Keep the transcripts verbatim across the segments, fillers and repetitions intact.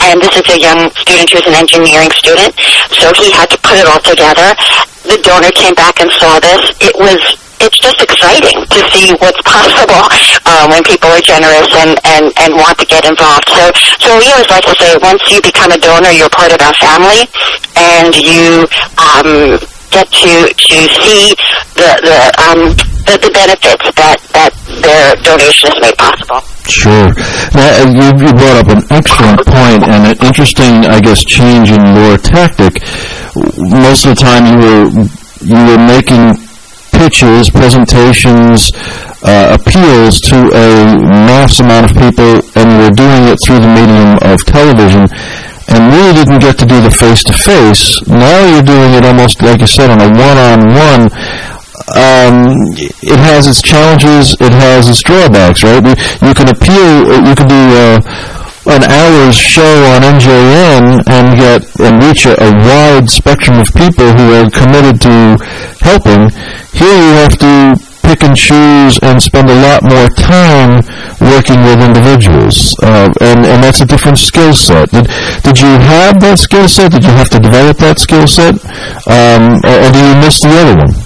and this is a young student who's an engineering student, so he had to put it all together. The donor came back and saw this. It was, it's just exciting to see what's possible uh, when people are generous and, and, and want to get involved. So, so we always like to say, once you become a donor, you're part of our family, and you um, get to to see the the, um, the the benefits that that their donation has made possible. Sure. Now, you, you brought up an excellent point and an interesting, I guess, change in your tactic. Most of the time, you were you were making pitches, presentations, uh, appeals to a mass amount of people, and you were doing it through the medium of television, and really didn't get to do the face-to-face. Now you're doing it almost, like you said, on a one-on-one. Um, it has its challenges, it has its drawbacks, right? You, you can appeal, you can do uh, an hour's show on N J N and get and reach a, a wide spectrum of people who are committed to helping. Here you have to pick and choose and spend a lot more time working with individuals, uh, and, and that's a different skill set. Did, did you have that skill set? Did you have to develop that skill set? Um, or, or do you miss the other one?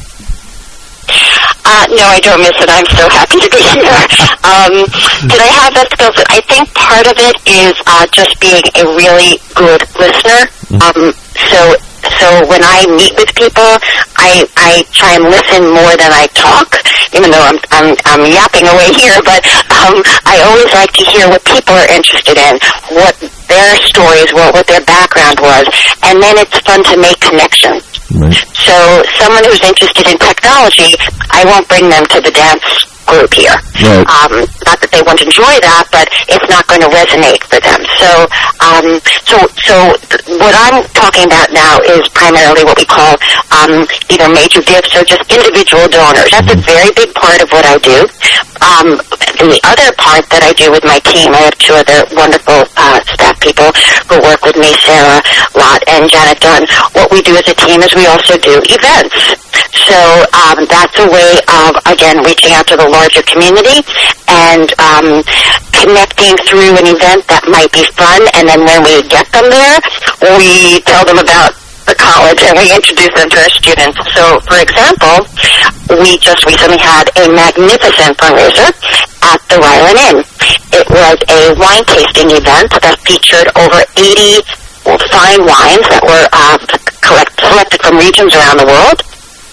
Uh, no, I don't miss it. I'm so happy to be here. Um, did I have that skill set? I think part of it is uh, just being a really good listener. Um, so, so when I meet with people, I I try and listen more than I talk. Even though I'm I'm, I'm yapping away here, but um, I always like to hear what people are interested in, what their stories were, what their background was, and then it's fun to make connections. Right. So someone who's interested in technology, I won't bring them to the dance group here. Right. Um, not that they won't enjoy that, but it's not going to resonate for them. So, um, so, so th- what I'm talking about now is primarily what we call um, either major gifts or just individual donors. That's a very big part of what I do. Um, and the other part that I do with my team, I have two other wonderful uh, staff people who work with me, Sarah Lott and Janet Dunn. What we do as a team is we also do events. So um, that's a way of, again, reaching out to the larger community and um, connecting through an event that might be fun. And then when we get them there, we tell them about the college and we introduce them to our students. So, for example, we just recently had a magnificent fundraiser at the Ryland Inn. It was a wine tasting event that featured over eighty fine wines that were uh, collect, selected from regions around the world.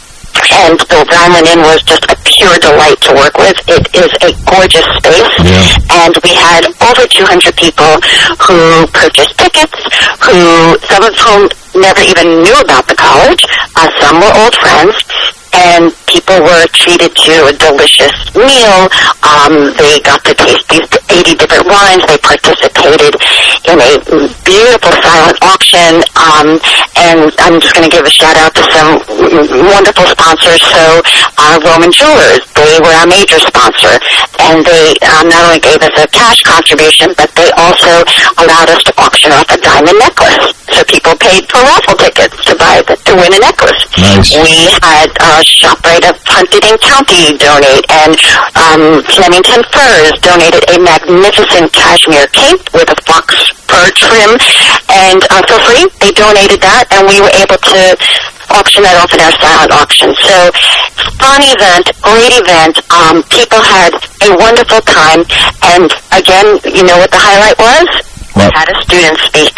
And the Ryland Inn was just a pure delight to work with. It is a gorgeous space. Yeah. And we had over two hundred people who purchased tickets, who some of whom never even knew about the college. Uh, some were old friends. And people were treated to a delicious meal. Um, they got to taste these eighty different wines. They participated in a beautiful silent auction. Um, and I'm just going to give a shout out to some wonderful sponsors. So, uh, Roman Jewelers, they were our major sponsor. And they um, not only gave us a cash contribution, but they also allowed us to auction off a diamond necklace. So people paid for raffle tickets to buy the, to win a necklace. Nice. We had uh, ShopRite of Huntington County donate, and um, Flemington Furs donated a magnificent cashmere cape with a fox fur trim, and uh, for free they donated that, and we were able to auction that off in our silent auction. So, fun event, great event. Um, people had a wonderful time, and again, you know what the highlight was? What? We had a student speak.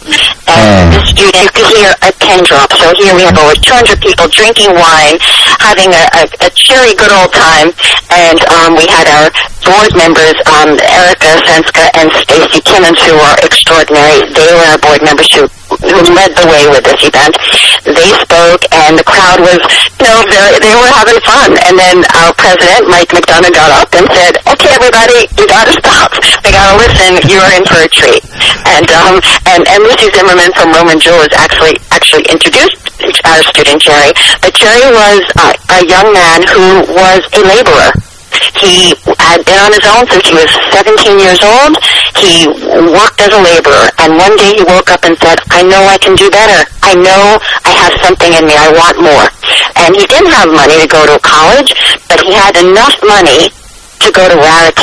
And the student, you could hear a pin drop. So here we have over two hundred people drinking wine, having a, a, a cheery, good old time. And um, we had our board members, um, Erica Senska and Stacy Kimmons, who are extraordinary. They were our board members who, who led the way with this event. They spoke, and the crowd was, you know, very, they were having fun. And then our president, Mike McDonough, got up and said, "Okay, everybody, you got to stop. We got to listen. You're in for a treat." And um, and and Lucy Zimmerman from Roman Jewelers actually actually introduced our student Jerry. But Jerry was uh, a young man who was a laborer. He had been on his own since he was seventeen years old. He worked as a laborer, and one day he woke up and said, "I know I can do better. I know I have something in me. I want more." And he didn't have money to go to college, but he had enough money to go to Raritan.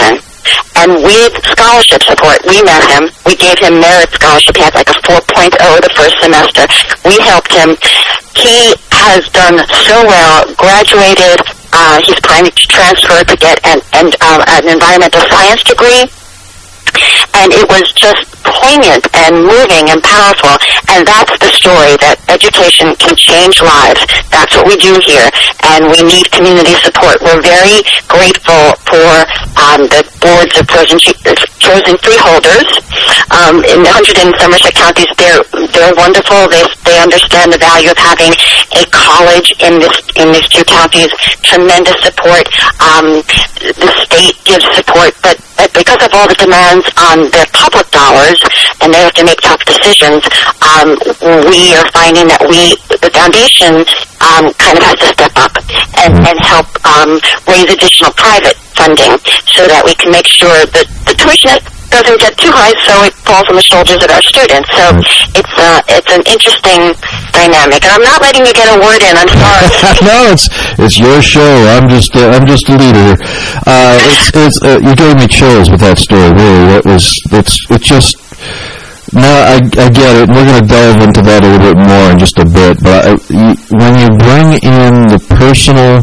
and with scholarship support, we met him. We gave him merit scholarship. He had like a four point oh the first semester. We helped him. He has done so well, graduated. Uh, he's planning to transfer to get an, an, um, an environmental science degree. And it was just poignant and moving and powerful. And that's the story, that education can change lives. That's what we do here. And we need community support. We're very grateful for um, the boards of chosen, chosen freeholders. Um, in one hundred in Somerset counties, they're, they're wonderful. They, they understand the value of having a college in this in these two counties. Tremendous support. Um, the state gives support, but because of all the demands on their public dollars, and they have to make tough decisions, um, we are finding that we, the foundation, um, kind of has to step up and, and help um, raise additional private funding so that we can make sure that the tuition doesn't get too high, so it falls on the shoulders of our students. So it's uh, it's an interesting dynamic, and I'm not letting you get a word in. I'm sorry. No, it's it's your show. I'm just uh, I'm just a leader. Uh, it's it's uh, you gave me chills with that story. Really, it was it's it's just. No, I I get it. We're going to delve into that a little bit more in just a bit. But I, you, when you bring in the personal,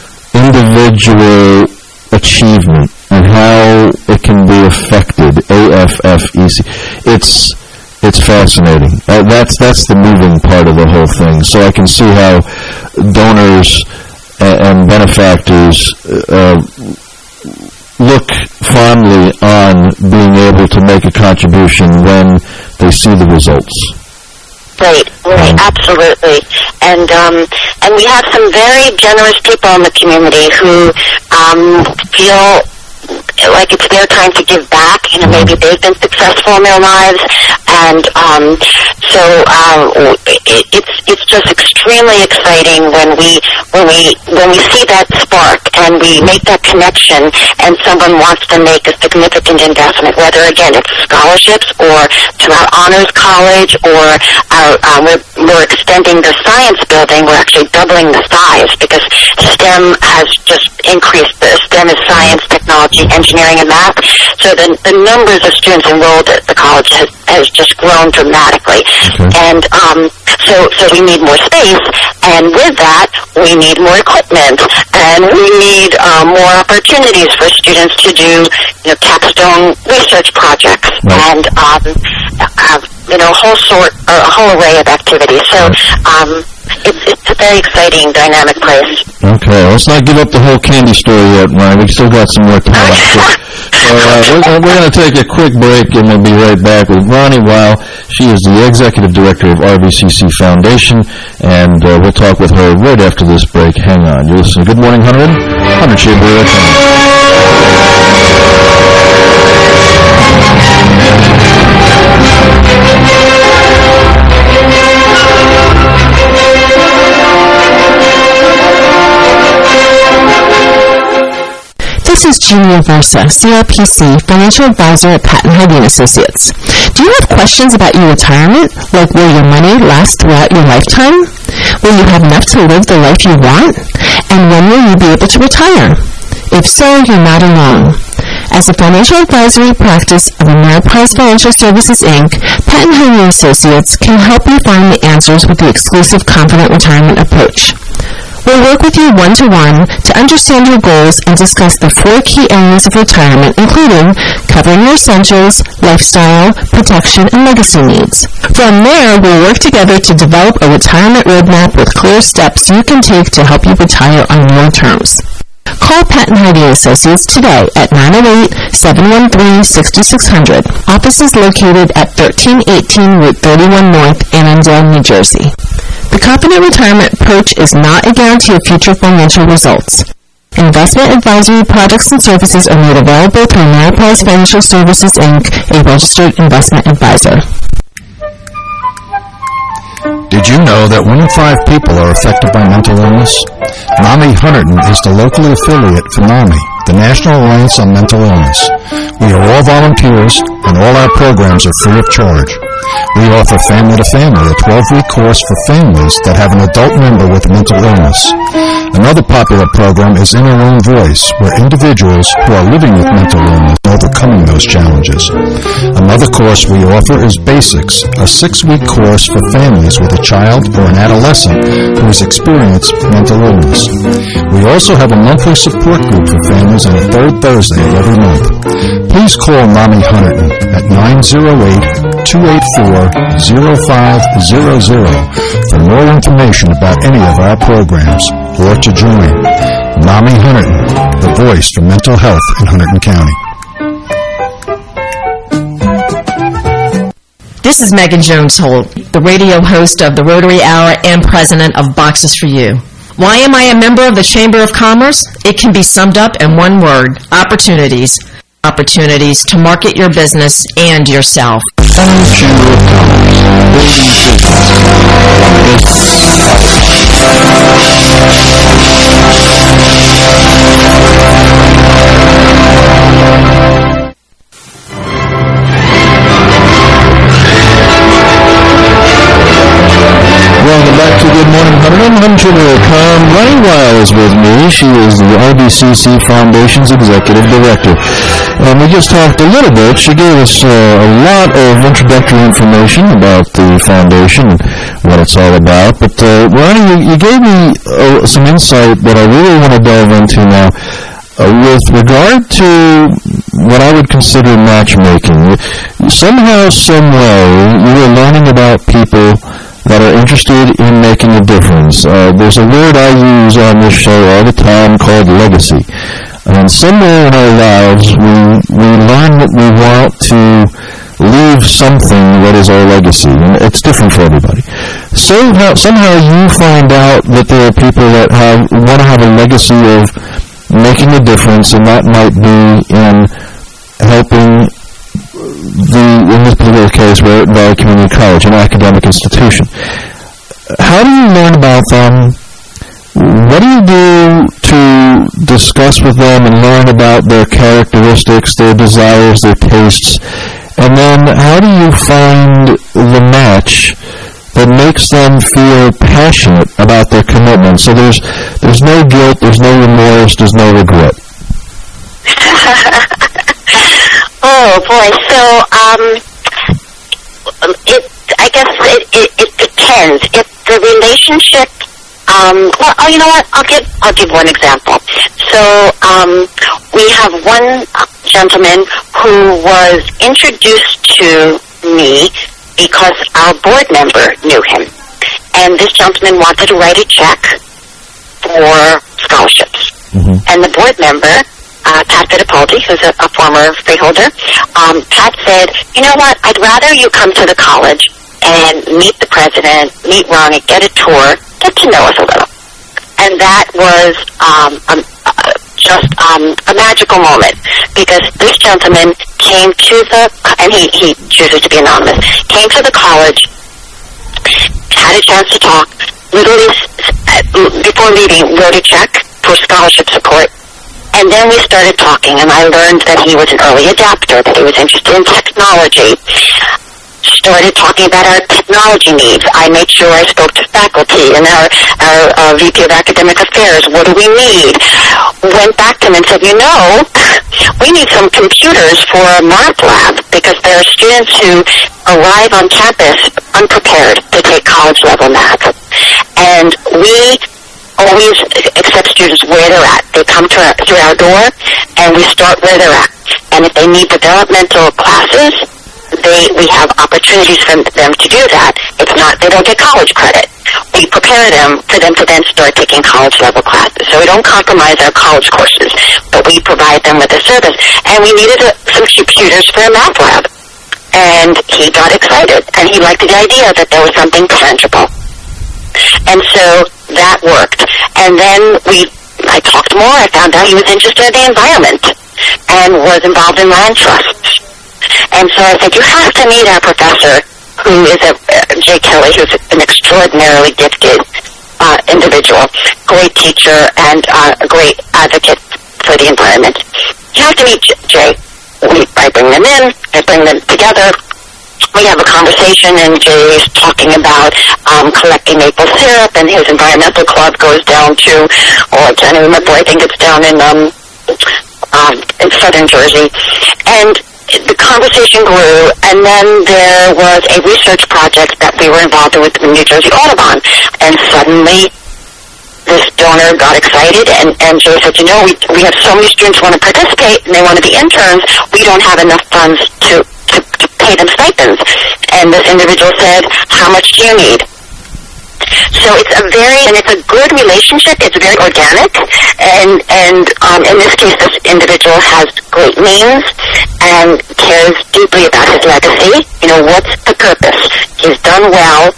individual achievement and how it can be affected, A F F E C, it's it's fascinating. Uh, that's that's the moving part of the whole thing. So I can see how donors and, and benefactors uh, look fondly on being able to make a contribution when they see the results. Right, right, absolutely. And um, and we have some very generous people in the community who um, feel like it's their time to give back. You know, maybe they've been successful in their lives, and um, so uh, it, it's it's just extremely exciting when we when we when we see that spark and we make that connection, and someone wants to make a significant investment, whether again it's scholarships or to our honors college, or our, um, we're, we're extending the science building. We're actually doubling the size because STEM has just increased. The STEM is science, technology, engineering, and math. So the, the numbers of students enrolled at the college has, has just grown dramatically. Okay. And um, so, so we need more space, and with that, we need more equipment, and we need um, more opportunities for students to do, you know, capstone research projects, right. and um, uh, you know, a whole sort, a whole array of activities. So. Um, It's, it's a very exciting, dynamic place. Okay, let's not give up the whole candy story yet, Ryan. We've still got some more time. so uh, we're, we're going to take a quick break, and we'll be right back with Ronnie Weil. She is the Executive Director of R V C C Foundation, and uh, we'll talk with her right after this break. Hang on. You're listening to Good Morning one hundred, one hundred Chamber F M. This is Jeannie Aversa, C R P C, Financial Advisor at Patton Hardy and Associates. Do you have questions about your retirement, like will your money last throughout your lifetime? Will you have enough to live the life you want? And when will you be able to retire? If so, you're not alone. As a financial advisory practice of Ameriprise Financial Services, Incorporated, Patton Hardy and Associates can help you find the answers with the exclusive Confident Retirement approach. We'll work with you one-to-one to understand your goals and discuss the four key areas of retirement, including covering your essentials, lifestyle, protection, and legacy needs. From there, we'll work together to develop a retirement roadmap with clear steps you can take to help you retire on your terms. Call Patton Hardy and Associates today at nine oh eight, seven one three, six six zero zero. Office is located at thirteen eighteen Route thirty-one North, Annandale, New Jersey. The Confident Retirement approach is not a guarantee of future financial results. Investment advisory products and services are made available through Ameriprise Financial Services, Incorporated, a registered investment advisor. Did you know that one in five people are affected by mental illness? NAMI Hunterdon is the local affiliate for NAMI, the National Alliance on Mental Illness. We are all volunteers, and all our programs are free of charge. We offer Family to Family, a twelve-week course for families that have an adult member with mental illness. Another popular program is In Our Own Voice, where individuals who are living with mental illness are overcoming those challenges. Another course we offer is Basics, a six-week course for families with a child or an adolescent who has experienced mental illness. We also have a monthly support group for families on the third Thursday of every month. Please call Mommy Hunterdon at nine oh eight, two eight four, oh five hundred for more information about any of our programs or to join. Mommy Hunterdon, the voice for mental health in Hunterdon County. This is Megan Jones-Holt, the radio host of the Rotary Hour and president of Boxes for You. Why am I a member of the Chamber of Commerce? It can be summed up in one word: opportunities. Opportunities to market your business and yourself. Chamber of Welcome back to Good Morning Hunterdon. I'm Jimmy O'Con. Ronnie Weil is with me. She is the R B C C Foundation's Executive Director. And we just talked a little bit. She gave us uh, a lot of introductory information about the foundation and what it's all about. But, uh, Ronnie, you, you gave me uh, some insight that I really want to delve into now. Uh, with regard to what I would consider matchmaking, somehow, some way, you were learning about people that are interested in making a difference. Uh, there's a word I use on this show all the time called legacy. And somewhere in our lives, we we learn that we want to leave something that is our legacy, and it's different for everybody. So how, somehow you find out that there are people that have want to have a legacy of making a difference, and that might be in helping the, in this particular case, we're at Valley Community College, an academic institution. How do you learn about them? What do you do to discuss with them and learn about their characteristics, their desires, their tastes? And then how do you find the match that makes them feel passionate about their commitment? So there's there's no guilt, there's no remorse, there's no regret. Oh boy, so um, it I guess it, it, it depends. If the relationship, um, well, oh, you know what? I'll give I'll give one example. So um, we have one gentleman who was introduced to me because our board member knew him, and this gentleman wanted to write a check for scholarships, mm-hmm. and the board member. Uh, Pat Fittipaldi, who's a, a former freeholder, um, Pat said, you know what, I'd rather you come to the college and meet the president, meet Ronnie, get a tour, get to know us a little. And that was um, um, uh, just um, a magical moment, because this gentleman came to the, and he, he chooses to be anonymous, came to the college, had a chance to talk, literally, before leaving, wrote a check for scholarship support. And then we started talking, and I learned that he was an early adapter, that he was interested in technology. Started talking about our technology needs. I made sure I spoke to faculty and our, our uh, V P of Academic Affairs. What do we need? Went back to him and said, you know, we need some computers for a math lab, because there are students who arrive on campus unprepared to take college-level math. And we always accept students where they're at. They come to our, through our door, and we start where they're at. And if they need developmental classes, they we have opportunities for them to do that. It's not, they don't get college credit. We prepare them for them to then start taking college-level classes. So we don't compromise our college courses, but we provide them with a service. And we needed a, some computers for a math lab. And he got excited, and he liked the idea that there was something tangible. And so that worked. And then we, I talked more. I found out he was interested in the environment and was involved in land trusts. And so I said, you have to meet our professor, who is a, uh, Jay Kelly, who's an extraordinarily gifted uh, individual, great teacher, and uh, a great advocate for the environment. You have to meet J- Jay. We, I bring them in, I bring them together, we have a conversation, and Jay's talking about um, collecting maple syrup, and his environmental club goes down to, oh, I can't remember, I think it's down in um, um, in southern Jersey. And the conversation grew, and then there was a research project that we were involved in with the New Jersey Audubon, and suddenly this donor got excited, and, and Jay said, you know, we, we have so many students who want to participate, and they want to be interns. We don't have enough funds to, to, to pay them stipends. And this individual said, how much do you need? So it's a very, and it's a good relationship. It's very organic, and and um, in this case, this individual has great means and cares deeply about his legacy. You know, what's the purpose? He's done well.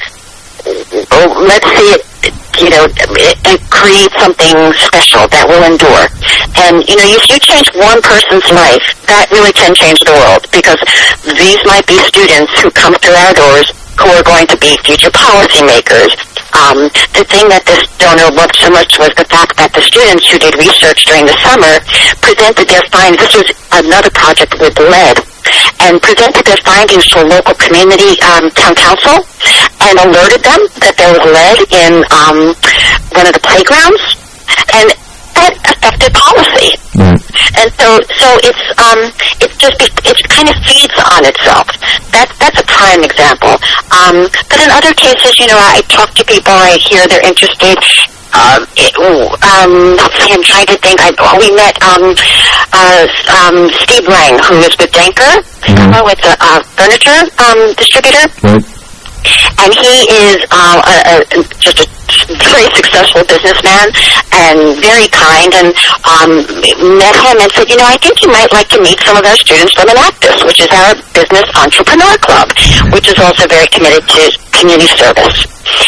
Oh, let's see it, you know, and create something special that will endure. And, you know, if you change one person's life, that really can change the world, because these might be students who come through our doors who are going to be future policymakers. Um, the thing that this donor loved so much was the fact that the students who did research during the summer presented their findings. This was another project with lead, and presented their findings to a local community um, town council, and alerted them that there was lead in um, one of the playgrounds, and that affected policy. Mm. And so, so it's um, it's just it kind of feeds on itself. That that's a prime example. Um, but in other cases, you know, I talk to people, I hear they're interested. Um, it, um, I'm trying to think. I, we met um, uh, um, Steve Lang, who is with Denker, mm-hmm. uh, with a uh, furniture um, distributor. Right. And he is uh, a, a, just a very successful businessman and very kind, and um, met him and said, you know, I think you might like to meet some of our students from Enactus, which is our business entrepreneur club, which is also very committed to community service.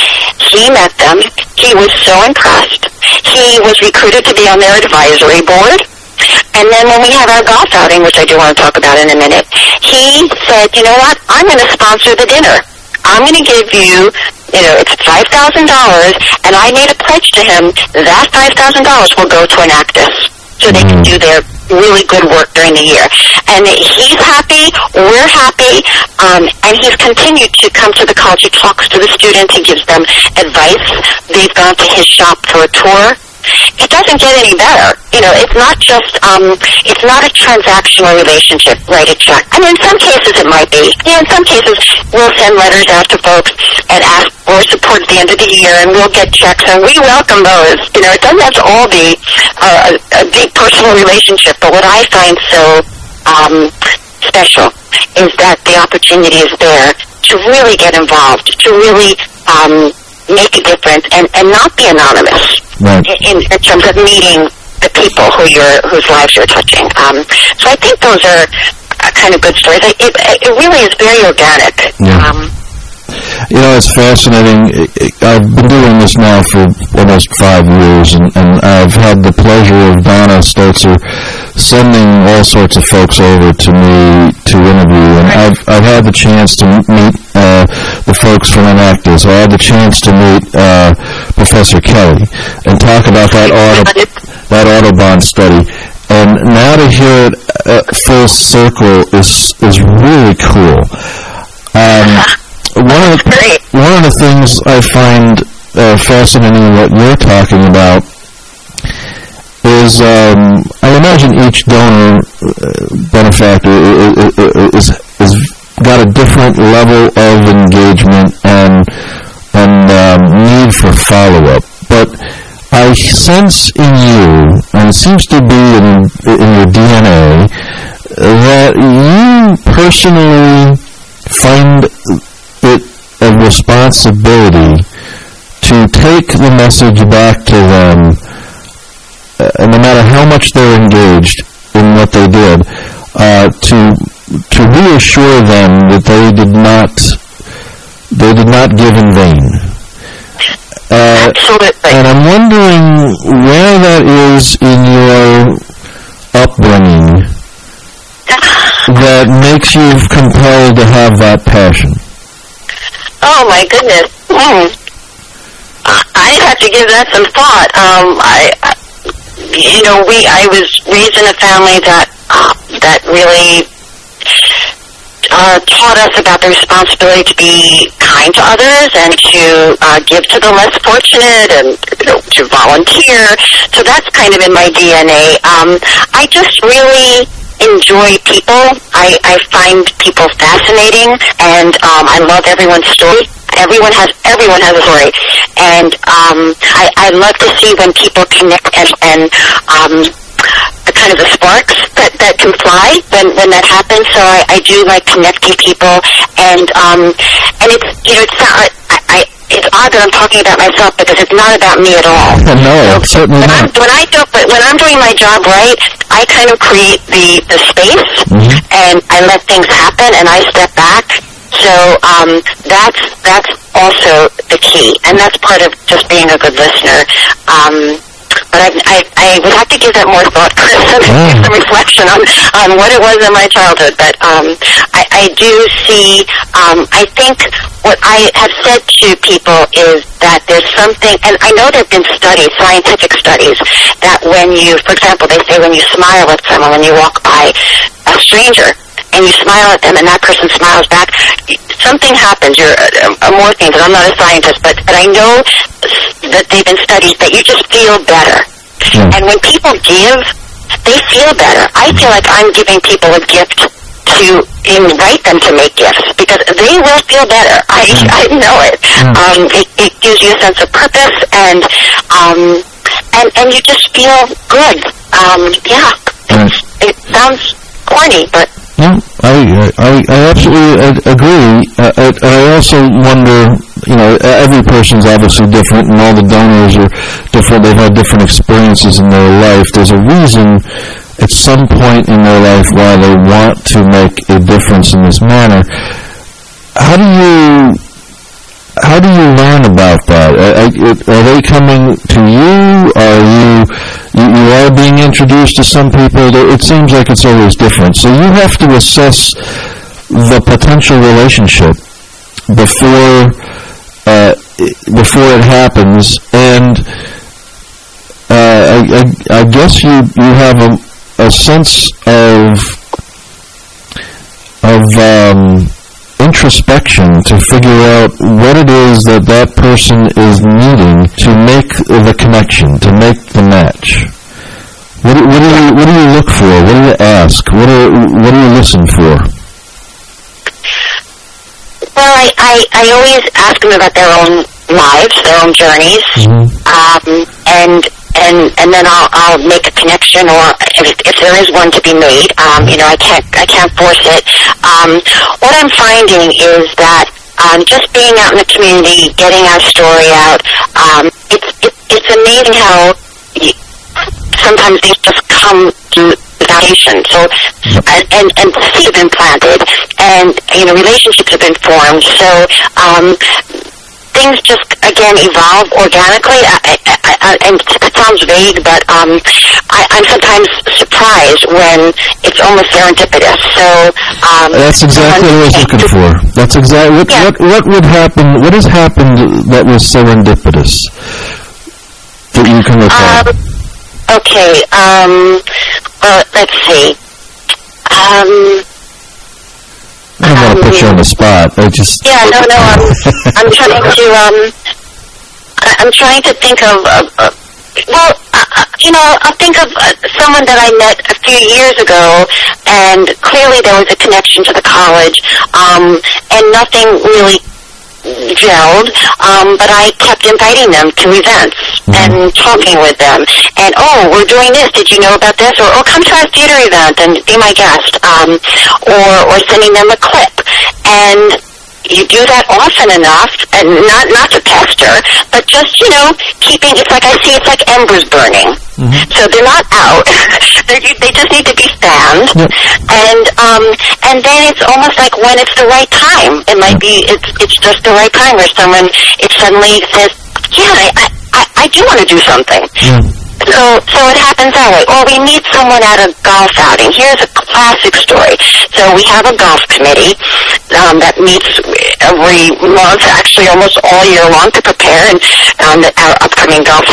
He met them. He was so impressed. He was recruited to be on their advisory board. And then when we had our golf outing, which I do want to talk about in a minute, he said, you know what, I'm going to sponsor the dinner. I'm going to give you, you know, it's five thousand dollars, and I made a pledge to him that five thousand dollars will go to Enactus, so they can do their really good work during the year. And he's happy, we're happy, um, and he's continued to come to the college. He talks to the students, he gives them advice. They've gone to his shop for a tour. It doesn't get any better. You know, it's not just, um, it's not a transactional relationship, write a check. I mean, in some cases it might be. Yeah, in some cases we'll send letters out to folks and ask for support at the end of the year, and we'll get checks, and we welcome those. You know, it doesn't have to all be uh, a, a deep personal relationship, but what I find so um, special is that the opportunity is there to really get involved, to really um, make a difference, and, and not be anonymous. Right. In, in terms of meeting the people who you're, whose lives you're touching. Um, so I think those are uh, kind of good stories. It, it, it really is very organic. Yeah. Um, you know, it's fascinating. I've been doing this now for almost five years, and, and I've had the pleasure of Donna Stotzer sending all sorts of folks over to me to interview, and right. I've I've had the chance to meet uh, the folks from Enactus. I had the chance to meet uh, Professor Kelly and talk about that auto that Audubon study. And now to hear it uh, full circle is is really cool. Um, One of, the, one of the things I find uh, fascinating in what you're talking about is, um, I imagine each donor uh, benefactor is, is is got a different level of engagement and and um, need for follow-up. But I sense in you, and it seems to be in, in your D N A, that you personally find it a responsibility to take the message back to them, uh, no matter how much they're engaged in what they did, uh, to to reassure them that they did not they did not give in vain. Uh, Absolutely. And I'm wondering where that is in your upbringing that makes you compelled to have that passion. Oh, my goodness. Mm. I'd have to give that some thought. Um, I, I, you know, we, I was raised in a family that, uh, that really uh, taught us about the responsibility to be kind to others and to uh, give to the less fortunate and, you know, to volunteer. So that's kind of in my D N A. Um, I just really enjoy people. I, I find people fascinating, and um, I love everyone's story. Everyone has everyone has a story, and um, I, I love to see when people connect and, and um, the kind of the sparks that, that can fly when, when that happens. So I, I do like connecting people, and um, and it's you know it's not I, I it's odd that I'm talking about myself because it's not about me at all. No, so certainly when not. I'm, when I do when I'm doing my job right, I kind of create the the space, mm-hmm. and I let things happen, and I step back. So um, that's that's also the key, and that's part of just being a good listener. Um, but I, I, I would have to give that more thought, Chris, and yeah. give some reflection on, on what it was in my childhood. But um, I, I do see, um, I think what I have said to people is that there's something, and I know there have been studies, scientific studies, that when you, for example, they say when you smile at someone, when you walk by a stranger, and you smile at them and that person smiles back, something happens. You're, I'm working, because I'm not a scientist, but, but I know that they've been studied that you just feel better. Mm. And when people give, they feel better. I feel like I'm giving people a gift to invite them to make gifts, because they will feel better. I, mm. I know it. Mm. Um, it. It gives you a sense of purpose, and um, and, and you just feel good. Um, yeah. Mm. It sounds corny, but... No, I, I, I absolutely agree. Uh, I, I also wonder, you know, every person's obviously different, and all the donors are different. They've had different experiences in their life. There's a reason at some point in their life why they want to make a difference in this manner. How do you, how do you learn about that? Are, are they coming to you? Are you... You are being introduced to some people. It seems like it's always different. So you have to assess the potential relationship before uh, before it happens. And uh, I, I, I guess you you have a, a sense of of um, introspection to figure out what it is that that person is needing to make the connection, to make the match. What do, what do you what do you look for? What do you ask? What do what do you listen for? Well, I, I, I always ask them about their own lives, their own journeys, mm-hmm. um, and and and then I'll I'll make a connection, or if, if there is one to be made, um, you know, I can't I can't force it. Um, what I'm finding is that um, just being out in the community, getting our story out, um, it's it, it's amazing how you, sometimes things just come to foundation. So and, and and seeds have been planted, and you know relationships have been formed. So um, things just again evolve organically. I, I, I, and it sounds vague, but um, I, I'm sometimes surprised when it's almost serendipitous. So um, that's exactly what I was looking for. That's exactly what, yeah. what what would happen. What has happened that was serendipitous that you can recall? Um, okay. Um, well, let's see. Um, I don't want to put you on the spot. I just yeah, no, no. I'm, I'm trying to um, I'm trying to think of. of, of well, uh, you know, I'll think of uh, someone that I met a few years ago, and clearly there was a connection to the college, um, and nothing really gelled, um, but I kept inviting them to events and talking with them. And, oh, we're doing this. Did you know about this? Or, oh, come to our theater event and be my guest. Um, or, or sending them a clip. And you do that often enough, and not not to pester, but just, you know, keeping, it's like I see it's like embers burning. Mm-hmm. So they're not out. they they just need to be fanned. Yep. And um and then it's almost like when it's the right time. It might be it's it's just the right time where someone it suddenly says, yeah, I I, I do want to do something. Yeah. So so it happens that way. Or we meet someone at a golf outing. Here's a classic story. So we have a golf committee um, that meets every month, actually almost all year long, to prepare and um, our upcoming golf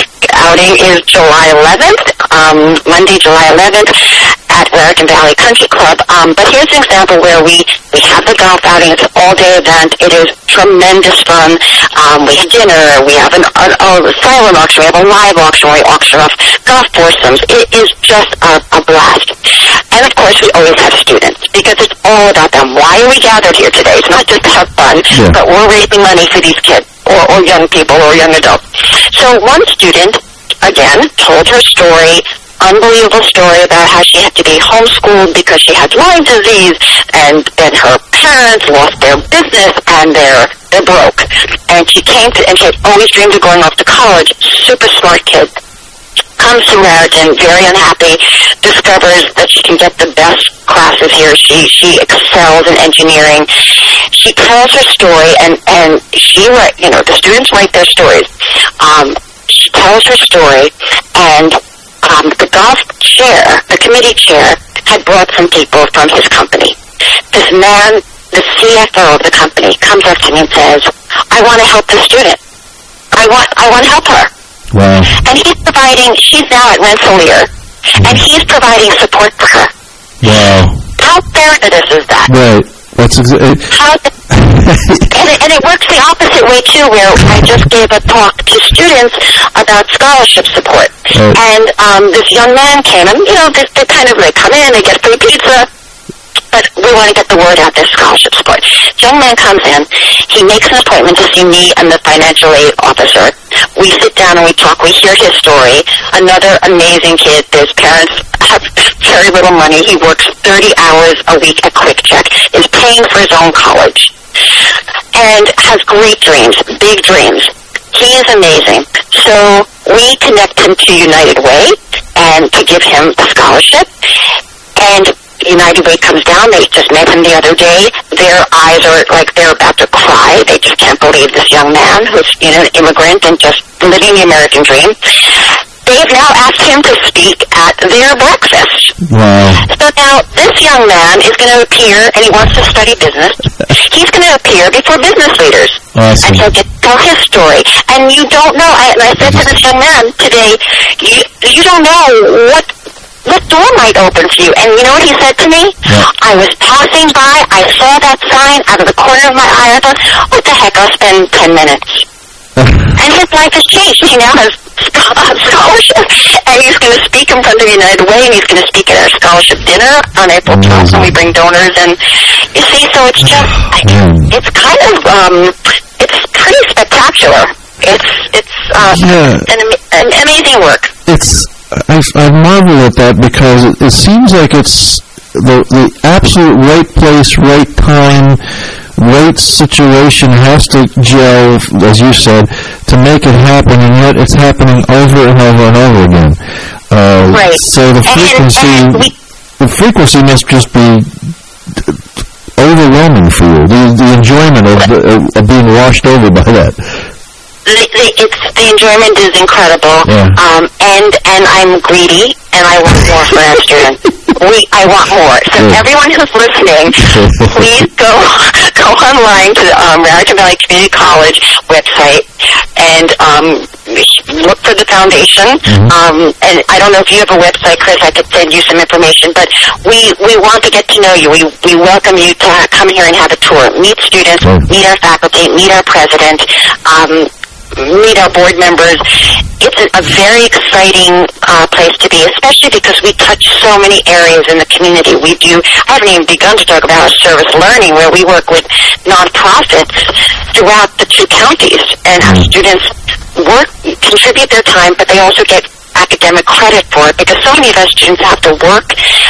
outing is July eleventh, um, Monday, July eleventh, at Raritan Valley Country Club. Um, but here's an example where we, we have the golf outing. It's an all-day event. It is tremendous fun. Um, we have dinner. We have an, an, a silent auction. We have a live auction where we auction off golf foursomes. It is just a, a blast. And, of course, we always have students because it's all about them. Why are we gathered here today? It's not just to have fun, yeah. but we're raising money for these kids or, or young people or young adults. So one student, again, told her story, unbelievable story about how she had to be homeschooled because she had Lyme disease, and then her parents lost their business and they're they're broke. And she came to, and she had always dreamed of going off to college. Super smart kid. Comes to Raritan, very unhappy, discovers that she can get the best classes here. She she excels in engineering. She tells her story, and and she write, you know, the students write their stories. Um, she tells her story, and Um, the golf chair, the committee chair, had brought some people from his company. This man, the C F O of the company, comes up to me and says, I want to help the student. I want I want to help her. Wow. And he's providing, she's now at Rensselaer, mm-hmm. and he's providing support for her. Wow. How fairness is that? Right. That's exactly... How and, it, and it works the opposite way, too, where I just gave a talk to students about scholarship support. Right. And um, this young man came, and, you know, they, they kind of, they come in, they get free pizza, but we want to get the word out, there's scholarship support. This young man comes in, he makes an appointment to see me and the financial aid officer. We sit down and we talk, we hear his story. Another amazing kid, his parents have very little money. He works thirty hours a week at Quick Check, is paying for his own college, and has great dreams, big dreams. He is amazing. So we connect him to United Way and to give him a scholarship. And United Way comes down. They just met him the other day. Their eyes are like they're about to cry. They just can't believe this young man who's, you know, an immigrant and just living the American dream. They've now asked him to speak at their breakfast. Wow. So now this young man is going to appear, and he wants to study business. He's going to appear before business leaders. Awesome. And he'll get to tell his story. And you don't know, I, and I said to this young man today, you, you don't know what what door might open for you. And you know what he said to me? Yeah. I was passing by, I saw that sign out of the corner of my eye, I thought, what the heck, I'll spend ten minutes. And his life has changed. He now has a scholarship, and he's going to speak in front of United Way, and he's going to speak at our scholarship dinner on April twelfth, when we bring donors. And you see, so it's just, it's kind of, um, it's pretty spectacular. It's it's uh, yeah. an, an amazing work. It's I, I marvel at that because it, it seems like it's the the absolute right place, right time, right situation has to gel, as you said, to make it happen, and yet it's happening over and over and over again. Uh, right. So the frequency, and, and we, the frequency must just be overwhelming for you. The the enjoyment of, uh, of being washed over by that. The, the, it's, the enjoyment is incredible, yeah. um, and and I'm greedy, and I want more for our students. We, I want more. So yeah. everyone who's listening, please go go online to the um, Raritan Valley Community College website and um, look for the foundation. Mm-hmm. Um, and I don't know if you have a website, Chris. I could send you some information, but we we want to get to know you. We we welcome you to come here and have a tour, meet students, oh. meet our faculty, meet our president. Um, meet our board members. It's a, a very exciting uh, place to be, especially because we touch so many areas in the community. We do, I haven't even begun to talk about our service learning, where we work with nonprofits throughout the two counties and have students work, contribute their time, but they also get academic credit for it, because so many of our students have to work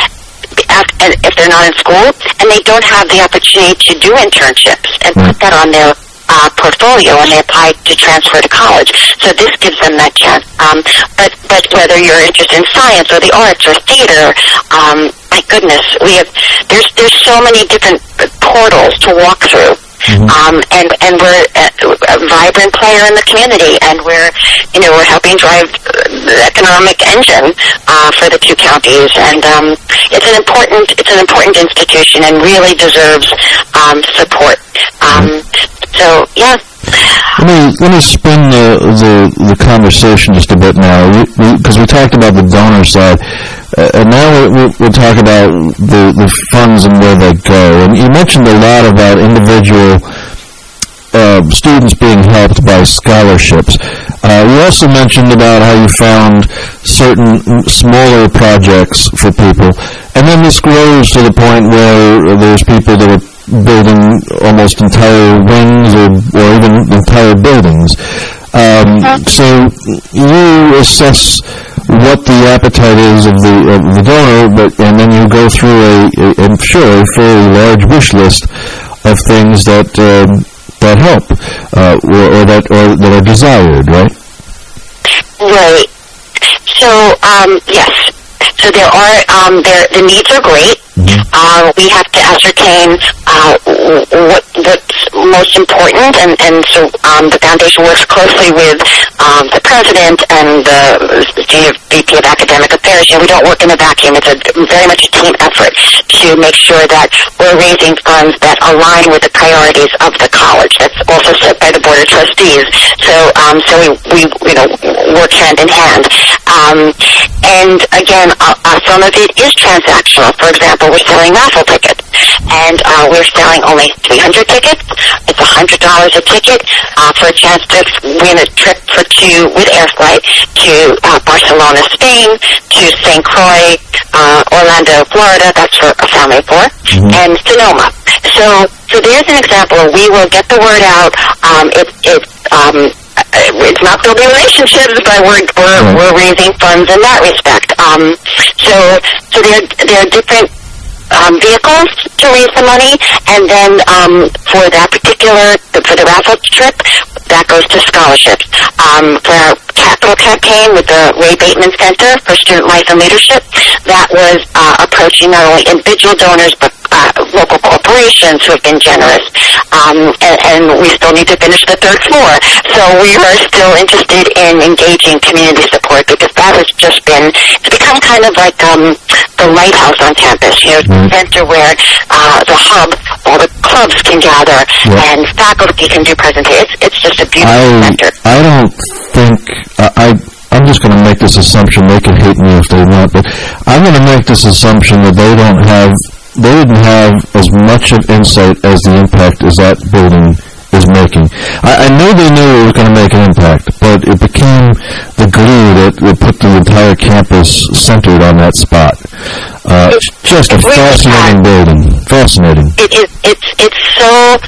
if they're not in school, and they don't have the opportunity to do internships and put that on their Uh, portfolio when they apply to transfer to college. So this gives them that chance. Um, but but whether you're interested in science or the arts or theater, um, my goodness, we have there's there's so many different portals to walk through. Mm-hmm. Um, and and we're a, a vibrant player in the community, and we're you know we're helping drive the economic engine uh, for the two counties. And um, it's an important it's an important institution and really deserves um, support. Um, So, yeah. Let me let me spin the the, the conversation just a bit now, because we, we, we talked about the donor side, uh, and now we'll, we'll talk about the, the funds and where they go. And you mentioned a lot about individual uh, students being helped by scholarships. Uh, you also mentioned about how you found certain smaller projects for people, and then this grows to the point where there's people that are building almost entire wings or, or even entire buildings. Um, so you assess what the appetite is of the of the donor, but and then you go through a, a I'm sure a fairly large wish list of things that um, that help uh, or, or that or that are desired, right? Right. So um, yes. So there are um, there the needs are great. Mm-hmm. Uh, we have to ascertain uh, what what's most important, and and so um, the foundation works closely with um, the president and the senior V P of Academic Affairs. You know, we don't work in a vacuum. It's a very much a team effort to make sure that we're raising funds that align with the priorities of the college. That's also set by the Board of Trustees. So um, so we we you know work hand in hand. Um, and again, uh, uh, some of it is transactional. For example, we're selling raffle tickets, and uh, we're selling only three hundred tickets. It's one hundred dollars a ticket uh, for a chance to win a trip for two with air flight to uh, Barcelona, Spain, to Saint Croix, uh, Orlando, Florida. That's for a family of four, mm-hmm. and Sonoma. So, so there's an example. We will get the word out. Um, it, it, um, it's not building relationships, but we're we're, mm-hmm. we're raising funds in that respect. Um, so, so there there are different um, vehicles to raise the money, and then um, for that particular for the raffle trip, that goes to scholarships. Um, for our capital campaign with the Ray Bateman Center for Student Life and Leadership, that was uh, approaching not only individual donors but uh, local corporations who have been generous. Um, and, and we still need to finish the third floor. So we are still interested in engaging community support, because that has just been, it's become kind of like um, the lighthouse on campus, you know, mm-hmm. the center where uh, the hub, all the clubs can gather, yep. and faculty can do presentations. It's, it's just a beautiful I, center. I don't think, uh, I, I'm just going to make this assumption, they can hate me if they want, but I'm going to make this assumption that they don't have they didn't have as much of insight as the impact as that building is making. I, I know they knew it was going to make an impact, but it became the glue that would put the entire campus centered on that spot. Uh, it's just a fascinating building. Fascinating. It is. It's it's so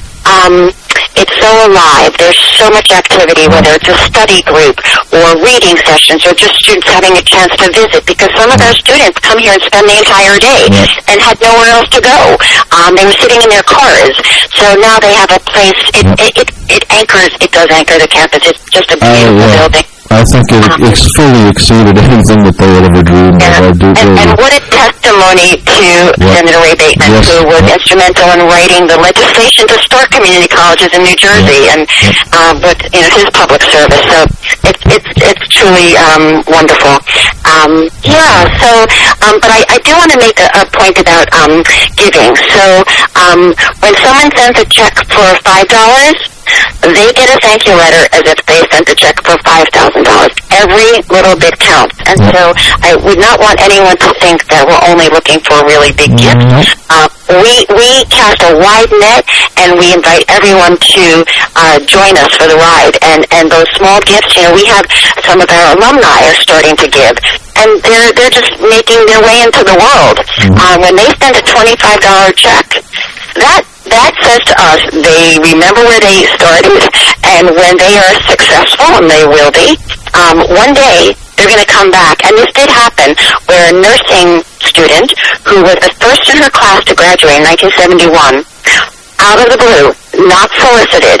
um, it's so alive. There's so much activity, whether it's a study group or reading sessions or just students having a chance to visit, because some of our students come here and spend the entire day yeah. and had nowhere else to go. Um, they were sitting in their cars. So now they have a place. It, yeah. it, it, it anchors, it does anchor the campus. It's just a beautiful uh, yeah. building. I think it, um, it's fully exceeded anything that they had ever dreamed yeah. of. Do, and, and what a testimony to yep. Senator Ray Bateman, yes. who was yep. instrumental in writing the legislation to start community colleges in New Jersey, yep. and yep. Uh, with you know his public service. So it's it's it's truly um, wonderful. Um, yeah. So, um, but I, I do want to make a, a point about um, giving. So um, when someone sends a check for five dollars. They get a thank you letter as if they sent a check for five thousand dollars. Every little bit counts. And so I would not want anyone to think that we're only looking for a really big gift. Uh, we we cast a wide net, and we invite everyone to uh, join us for the ride. And, and those small gifts, you know, we have some of our alumni are starting to give. And they're, they're just making their way into the world. Uh, when they send a twenty-five dollars check, that that says to us they remember where they started, and when they are successful, and they will be, um, one day they're going to come back. And this did happen, where a nursing student who was the first in her class to graduate in nineteen seventy-one, out of the blue, not solicited,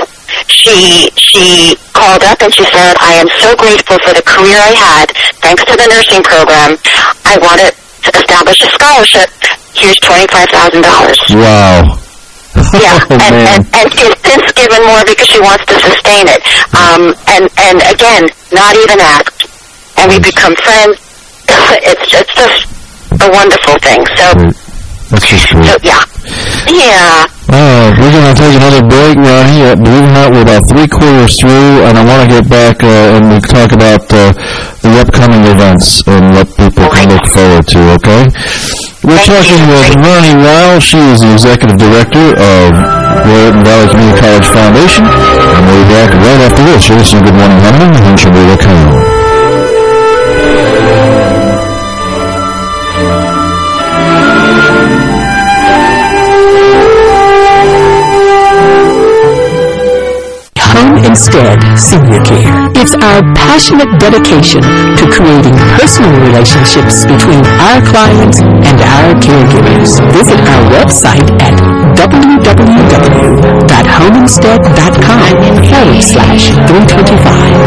she she called up and she said, "I am so grateful for the career I had thanks to the nursing program. I want to establish a scholarship. Here's twenty-five thousand dollars." Wow. Yeah, oh, and, and, and she's since given more because she wants to sustain it. Um, and, and again, not even asked. And we become friends. It's, it's just a wonderful thing. So, That's just great. So, yeah. Yeah. Uh, we're going to take another break, Ronnie. Uh, believe it or not, we're about three quarters through, and I want to get back uh, and we talk about uh, the upcoming events and what people can look forward to, okay? We're Thank talking you. with Ronnie Ryle. She is the Executive Director of Raritan Valley Community College Foundation, and we'll be back right after this. You're listening to Good Morning Huntington, and Huntington dot com. Home Instead Senior Care. It's our passionate dedication to creating personal relationships between our clients and our caregivers. Visit our website at w w w dot home instead dot com forward slash three twenty-five.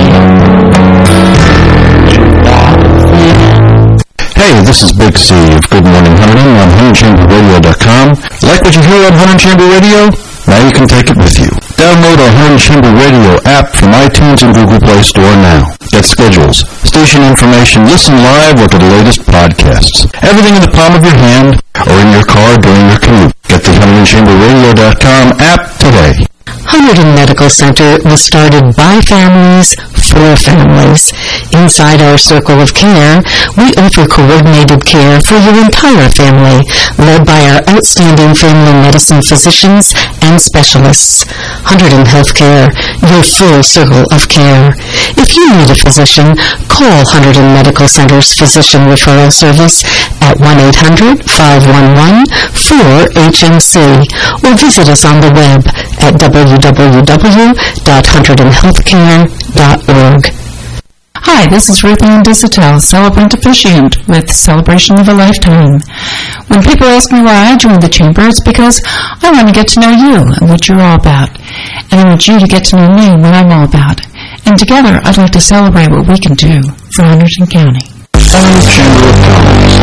Hey, this is Big C of Good Morning Huntington on huntington chamber radio dot com. Like what you hear on Huntington Chamber Radio? Now you can take it with you. Download our Huntington Chamber Radio app from iTunes and Google Play Store now. Get schedules, station information, listen live, or to the latest podcasts. Everything in the palm of your hand or in your car during your commute. Get the huntington chamber radio dot com app today. Hunterdon Medical Center was started by families, for families. Inside our circle of care, we offer coordinated care for your entire family, led by our outstanding family medicine physicians and specialists. Hunterdon Healthcare, your full circle of care. If you need a physician, call Hunterdon Medical Center's Physician Referral Service at one eight hundred, five one one, four H M C or visit us on the web at w w w dot hunterdon healthcare dot org. Hi, this is Ruth Ann Disotell, celebrant officiant with Celebration of a Lifetime. When people ask me why I joined the Chamber, it's because I want to get to know you and what you're all about. And I want you to get to know me and what I'm all about. And together, I'd like to celebrate what we can do for Hunterdon County. Chamber of Commerce,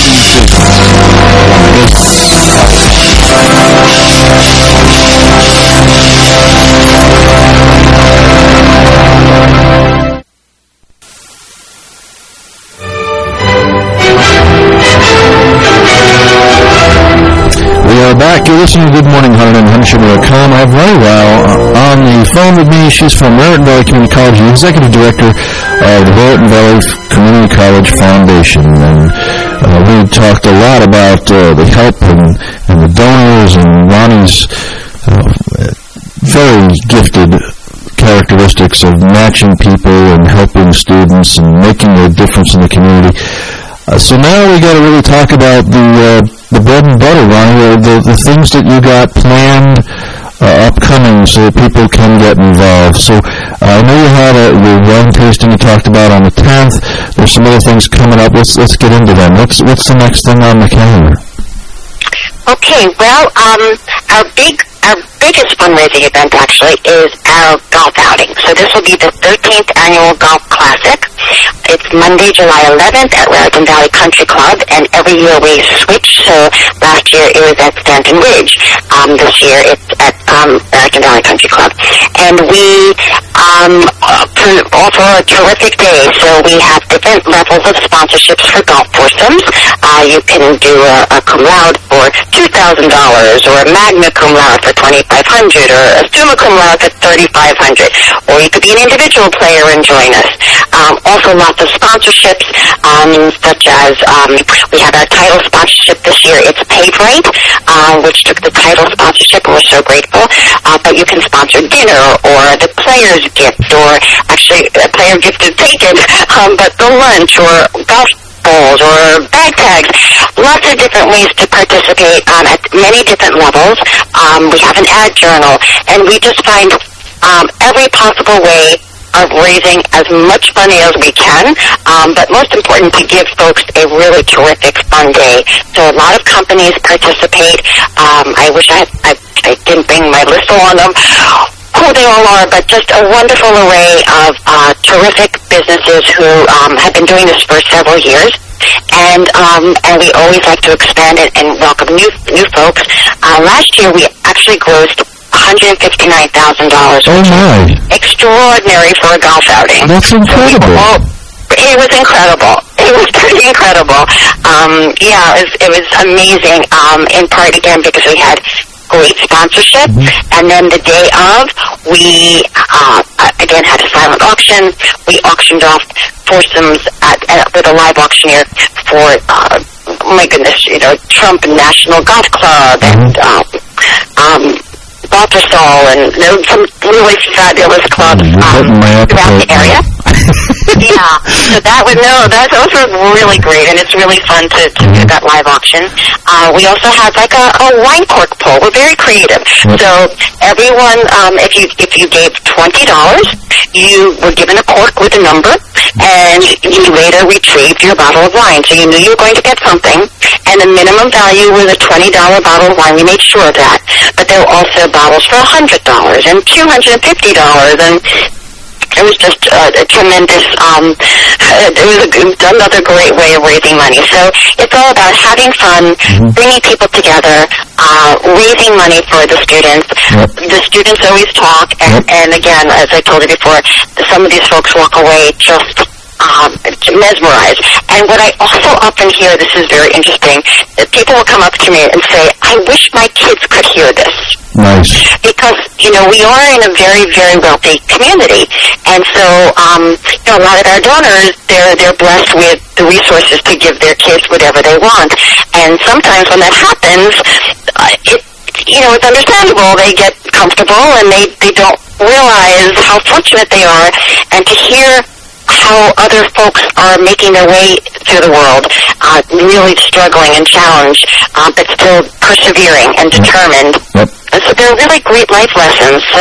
We are back. You're listening to Good Morning Huntington, huntington chamber dot com. I have Ronnie Ryle on the phone with me. She's from Raritan Valley Community College, the Executive Director of the Raritan Valley Community College Foundation. And uh, we talked a lot about uh, the help and, and the donors and Ronnie's uh, very gifted characteristics of matching people and helping students and making a difference in the community. Uh, so now we got to really talk about the uh, the bread and butter, Ronnie, uh, the the things that you got planned, uh, upcoming, so that people can get involved. So uh, I know you had a the wine tasting you talked about on the tenth. There's some other things coming up. Let's let's get into them. What's what's the next thing on the calendar? Okay, well, um, our big, our biggest fundraising event actually is our golf outing. So this will be the thirteenth annual Golf Classic. It's Monday, July eleventh at Raritan Valley Country Club, and every year we switch. So last year it was at Stanton Ridge. Um, this year it's at um, Raritan Valley Country Club, and we um, offer a terrific day. So we have different levels of sponsorships for golf foursomes. Uh, you can do a, a cum laude for two thousand dollars, or a magna cum laude for twenty-five hundred dollars, or a summa cum laude for thirty-five hundred dollars, or you could be an individual player and join us. Um, also lots of sponsorships, um, such as um, we have our title sponsorship this year. It's PayBright, uh, which took the title sponsorship, and we're so grateful. Uh, but you can sponsor dinner, or the player's gift, or actually a player gift is taken, um, but the lunch, or golf bowls, or bag tags. Lots of different ways to participate um, at many different levels. Um, we have an ad journal, and we just find um, every possible way of raising as much money as we can, um, but most important, to give folks a really terrific fun day. So a lot of companies participate. Um, I wish I, had, I I didn't bring my list on them, who they all are, but just a wonderful array of uh, terrific businesses who um, have been doing this for several years. And um, and we always like to expand it and welcome new new folks. Uh, last year we actually grossed one hundred fifty-nine thousand dollars. Oh my! Extraordinary for a golf outing. That's incredible. So all, it was incredible. It it was pretty incredible. Um, yeah, it was, it was amazing, um, in part, again, because we had great sponsorship, mm-hmm. and then the day of, we, uh, again, had a silent auction. We auctioned off foursomes at, at, with a live auctioneer for, uh, oh my goodness, you know, Trump National Golf Club, and, um, um, Baltusol, and you know, some really fabulous clubs, um, throughout the area. Yeah, so that would, no, that, those were really great, and it's really fun to, to do that live auction. Uh, we also had like a, a wine cork pull. We're very creative. So everyone, um, if you if you gave twenty dollars, you were given a cork with a number, and you later retrieved your bottle of wine. So you knew you were going to get something, and the minimum value was a twenty dollar bottle of wine. We made sure of that. But there were also bottles for one hundred dollars and two hundred fifty dollars, and it was just uh, a tremendous, um, it was a, another great way of raising money. So it's all about having fun, mm-hmm. bringing people together, uh, raising money for the students. Yep. The students always talk, and, yep. and again, as I told you before, some of these folks walk away just um, mesmerized. And what I also often hear, this is very interesting, that people will come up to me and say, I wish my kids could hear this. Nice. Because, you know, we are in a very, very wealthy community. And so, um, you know, a lot of our donors, they're, they're blessed with the resources to give their kids whatever they want. And sometimes when that happens, uh, it, you know, it's understandable. They get comfortable and they, they don't realize how fortunate they are. And to hear how other folks are making their way through the world, uh, really struggling and challenged, uh, but still persevering and determined. Yep. And so they're really great life lessons. So,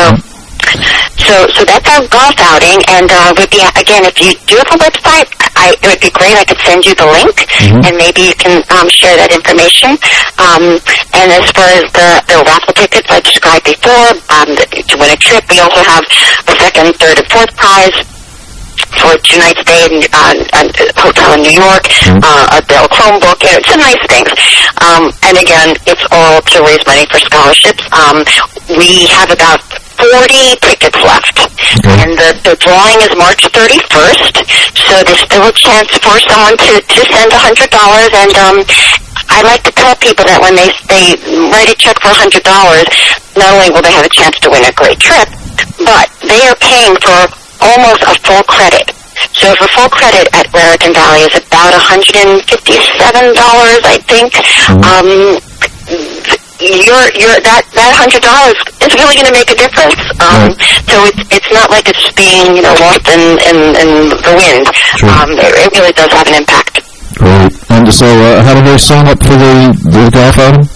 so, so that's our golf outing. And uh, would be, again, if you do have a website, I, it would be great. I could send you the link, mm-hmm. and maybe you can um, share that information. Um, and as far as the, the raffle tickets I described before, um, to win a trip, we also have the second, third, and fourth prize for two nights stay in uh, a hotel in New York, mm-hmm. uh, a Dell Chromebook, you know, some nice things. Um, and again, it's all to raise money for scholarships. Um, we have about forty tickets left, okay. and the, the drawing is March thirty-first, so there's still a chance for someone to, to send one hundred dollars, and um, I like to tell people that when they, they write a check for one hundred dollars, not only will they have a chance to win a great trip, but they are paying for almost a full credit. So for full credit at Raritan Valley is about one hundred fifty-seven dollars, I think. Mm-hmm. Um, your your that that one hundred dollars is really going to make a difference. Um, right. So it's it's not like it's being, you know, lost in in, in the wind. Sure. Um, it, it really does have an impact. Great. And so, uh, how do they sign up for the the golf outing?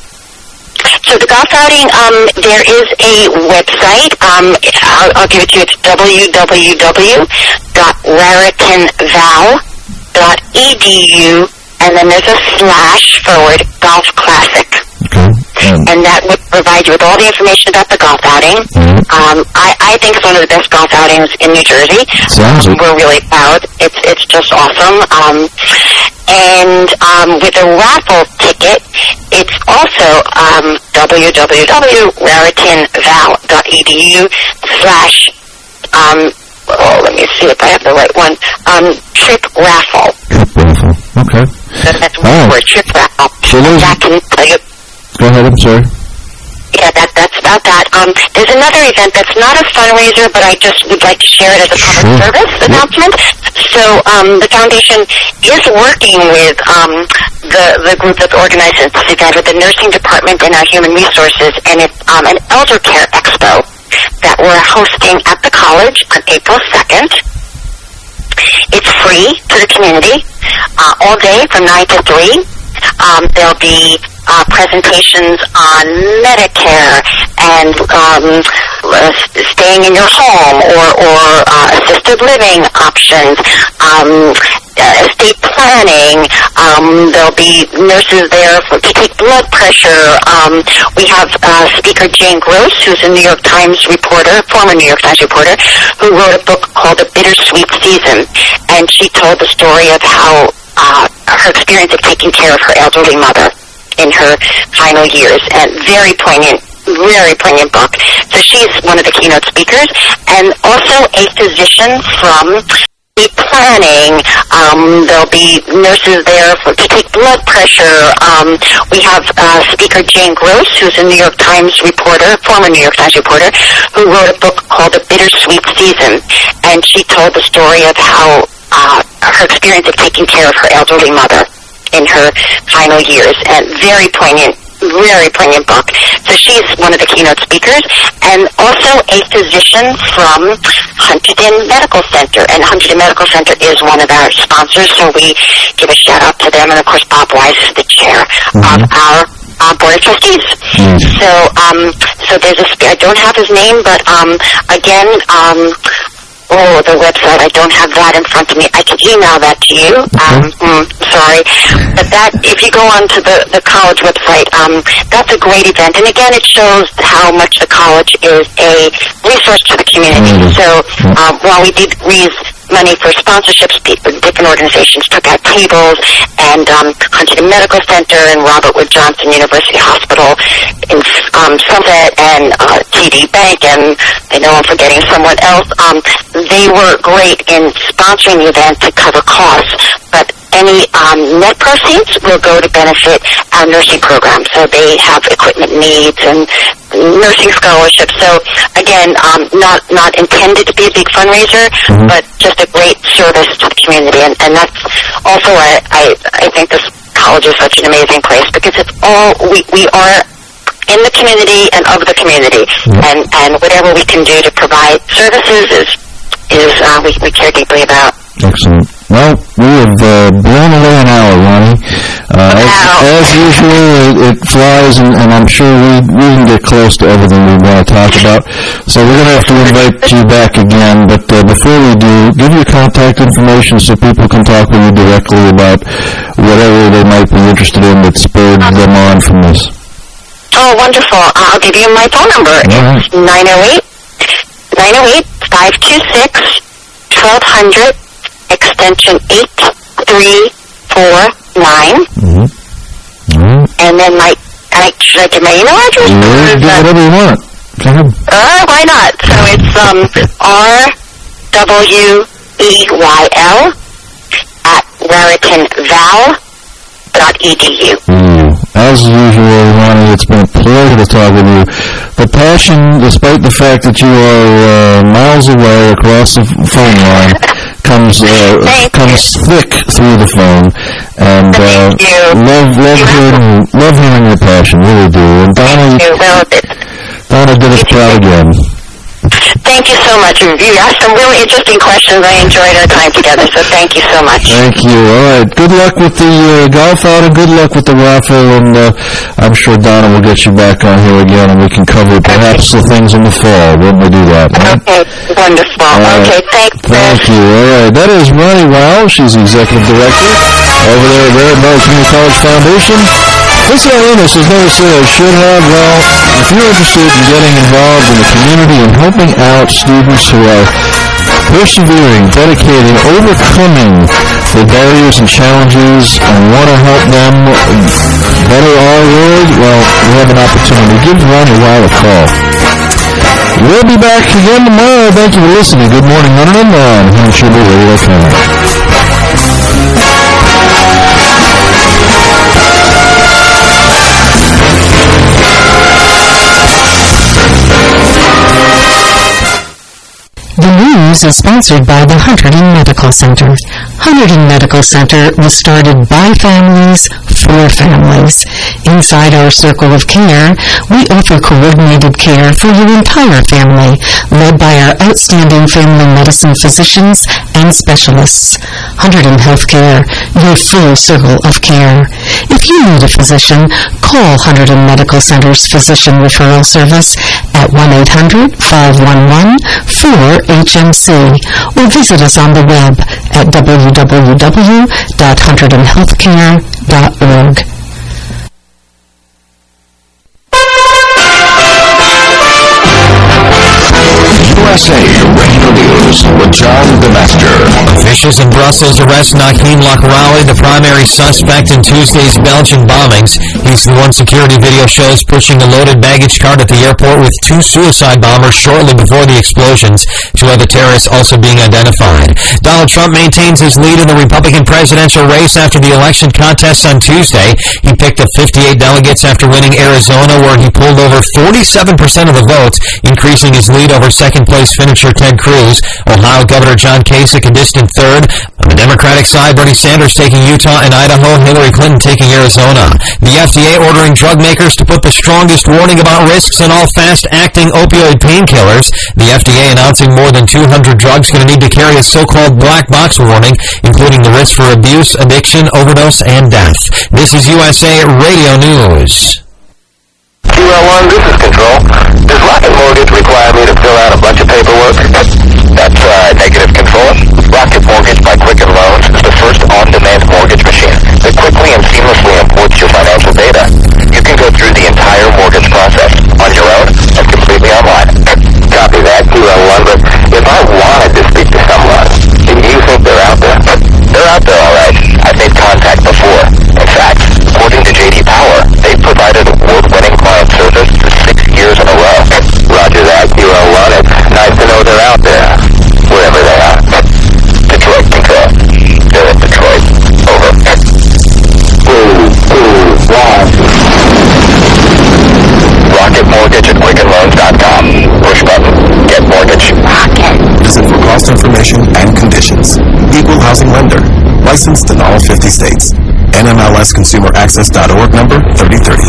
So the golf outing, um, there is a website. Um, I'll, I'll give it to you. It's w w w dot raritan val dot e d u, and then there's a slash forward golf classic. Okay. Um, and that would provide you with all the information about the golf outing. Mm-hmm. Um, I, I think it's one of the best golf outings in New Jersey. Sounds um, We're really proud. It's it's just awesome. Um, and um, with a raffle ticket, it's also um, w w w dot raritan val dot e d u slash, um, oh, let me see if I have the right one, um, trip raffle. Trip raffle. Okay. So that's one right. word, trip raffle. So that can tell you. Go ahead, I'm sorry. Yeah, that, that's about that. Um, there's another event that's not a fundraiser, but I just would like to share it as a public sure. service announcement. So um, the foundation is working with um, the, the group that's organizing this event, with the nursing department and our human resources, and it's um, an elder care expo that we're hosting at the college on April second. It's free to the community, uh, all day from nine to three. Um, there'll be uh, presentations on Medicare and um, uh, staying in your home, or, or uh, assisted living options, um, uh, estate planning. Um, there'll be nurses there for, to take blood pressure. Um, we have uh, speaker Jane Gross, who's a New York Times reporter, former New York Times reporter, who wrote a book called The Bittersweet Season, and she told the story of how Uh, her experience of taking care of her elderly mother in her final years. And very poignant, very poignant book. So she's one of the keynote speakers, and also a physician from be planning. Um, there'll be nurses there for, to take blood pressure. Um, we have uh, speaker Jane Gross, who's a New York Times reporter, former New York Times reporter, who wrote a book called The Bittersweet Season, and she told the story of how uh, her experience of taking care of her elderly mother in her final years, and very poignant. Very poignant book. So she's one of the keynote speakers, and also a physician from Huntington Medical Center. And Huntington Medical Center is one of our sponsors, so we give a shout out to them. And of course, Bob Wise is the chair mm-hmm. of our uh, board of trustees. Mm-hmm. So, um, so there's a. I don't have his name, but um, again. Um, Oh, the website, I don't have that in front of me. I can email that to you. Um, mm, sorry. But that, if you go onto the, the college website, um, that's a great event. And again, it shows how much the college is a resource to the community. So um, while we did raise money for sponsorships, people, different organizations took out tables, and um, Huntington Medical Center and Robert Wood Johnson University Hospital in um, Sunset and uh, T D Bank, and I know I'm forgetting someone else. Um, they were great in sponsoring the event to cover costs, but any um, net proceeds will go to benefit our nursing program. So they have equipment needs and nursing scholarships. So again, um, not not intended to be a big fundraiser, mm-hmm. but just a great service to the community. And, and that's also why I, I think this college is such an amazing place, because it's all we we are in the community and of the community, mm-hmm. and and whatever we can do to provide services is is uh, we we care deeply about. Excellent. Well, we have uh, blown away an hour, Ronnie. Uh, as, as usual, it, it flies, and, and I'm sure we, we can get close to everything we want to talk about. So we're going to have to invite you back again. But uh, before we do, give your contact information so people can talk with you directly about whatever they might be interested in that spurred them on from this. Oh, wonderful. I'll give you my phone number. All it's nine oh eight, nine oh eight, five two six, twelve hundred. Extension eight three four nine. Mm-hmm. Mm-hmm. And then my, I, should I give my email address? Yeah, do whatever you want. Go ahead. Uh, why not? So it's um, R W E Y L at Raritan Val dot E D U. Mm. As usual, Ronnie, it's been a pleasure to talk with you. The passion, despite the fact that you are uh, miles away across the phone line, comes uh, comes thick through the phone, and uh, love love hearing love hearing your passion, really do. And Donna, Donna did us proud again. Thank you so much. You asked some really interesting questions. I enjoyed our time together, so thank you so much. Thank you. All right. Good luck with the uh, golf outing. Good luck with the raffle, and uh, I'm sure Donna will get you back on here again, and we can cover perhaps okay. the things in the fall when we do that. Right? Okay. Wonderful. Uh, okay. Thanks. Thank you. All right. That is Ronnie Wow. She's the executive director over there at Raritan Valley Community College Foundation. Listen to this, as Noah said, I should have. Well, if you're interested in getting involved in the community and helping out students who are persevering, dedicating, overcoming the barriers and challenges and want to help them better our world, well, we have an opportunity. Give Ronnie Weil a call. We'll be back again tomorrow. Thank you for listening. Good morning, one and one. I'm sure we're ready to come. The news is sponsored by the Hunterdon Medical Center. Hunterdon Medical Center was started by families for families. Inside our circle of care, we offer coordinated care for your entire family, led by our outstanding family medicine physicians and specialists. Hunterdon Healthcare, your full circle of care. If you need a physician, call Hunterdon Medical Center's Physician Referral Service at one eight hundred, five one one, four H M C or visit us on the web at w w w dot hunterdon healthcare dot org. U S A Radio News. with John DeMaster. Officials in Brussels arrest Nakim Lakraoui, the primary suspect in Tuesday's Belgian bombings. He's the one security video shows pushing a loaded baggage cart at the airport with two suicide bombers shortly before the explosions. Two other terrorists also being identified. Donald Trump maintains his lead in the Republican presidential race after the election contest on Tuesday. He picked up fifty-eight delegates after winning Arizona, where he pulled over forty-seven percent of the votes, increasing his lead over second-place finisher Ted Cruz. Ohio Governor John Kasich a distant third. On the Democratic side, Bernie Sanders taking Utah and Idaho, Hillary Clinton taking Arizona. The F D A ordering drug makers to put the strongest warning about risks in all fast-acting opioid painkillers. The F D A announcing more than two hundred drugs going to need to carry a so-called black box warning, including the risk for abuse, addiction, overdose, and death. This is U S A Radio News. Q L one, this is Control. Does Rocket Mortgage require me to fill out a bunch of paperwork? That's uh, negative control. Rocket Mortgage by Quicken Loans is the first on-demand mortgage machine that quickly and seamlessly imports your financial data. You can go through the entire mortgage process on your own and completely online. Copy that, Q L one, but if I wanted to speak to someone, do you think they're out there? They're out there, all right. I've made contact before. In fact, according to J D Power, they've provided award-winning client service for six years in a row. Roger that, Q L one. It's nice to know they're out there, wherever they are. Detroit Control. They're in Detroit. Over. Two, two, one. Rocket Mortgage at Quicken Loans dot com. Push button. Get mortgage. Rocket. Visit for cost information and conditions. Equal housing lender. Licensed in all fifty states. N M L S Consumer Access dot org number thirty thirty.